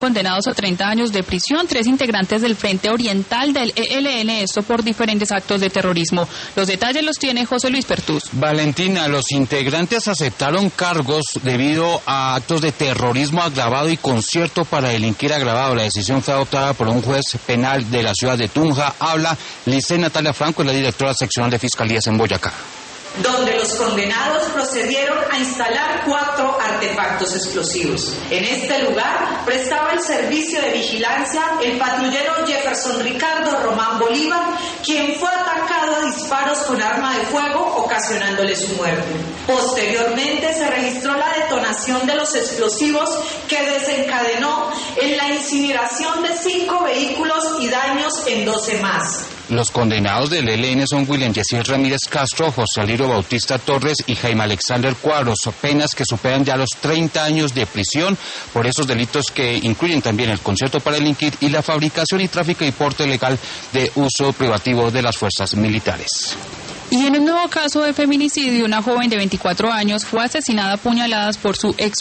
condenados a 30 años de prisión, 3 integrantes del Frente Oriental del ELN, esto por diferentes actos de terrorismo. Los detalles los tiene José Luis Pertús. Valentina, los integrantes aceptaron cargos debido a actos de terrorismo agravado y concierto para delinquir agravado. La decisión fue adoptada por un juez penal de la ciudad de Tunja. Habla Lice Natalia Franco, la directora seccional de Fiscalías en Boyacá. Donde los condenados procedieron a instalar 4 artefactos explosivos. En este lugar prestaba el servicio de vigilancia el patrullero Jefferson Ricardo Román Bolívar, quien fue atacado a disparos con arma de fuego, ocasionándole su muerte. Posteriormente se registró la detonación de los explosivos que desencadenó en la incineración de 5 vehículos y daños en 12 más. Los condenados del ELN son William Yesir Ramírez Castro, José Aliro Bautista Torres y Jaime Alexander Cuadros, penas que superan ya los 30 años de prisión por esos delitos que incluyen también el concierto para delinquir y la fabricación y tráfico y porte ilegal de uso privativo de las fuerzas militares. Y en un nuevo caso de feminicidio, una joven de 24 años fue asesinada a puñaladas por su ex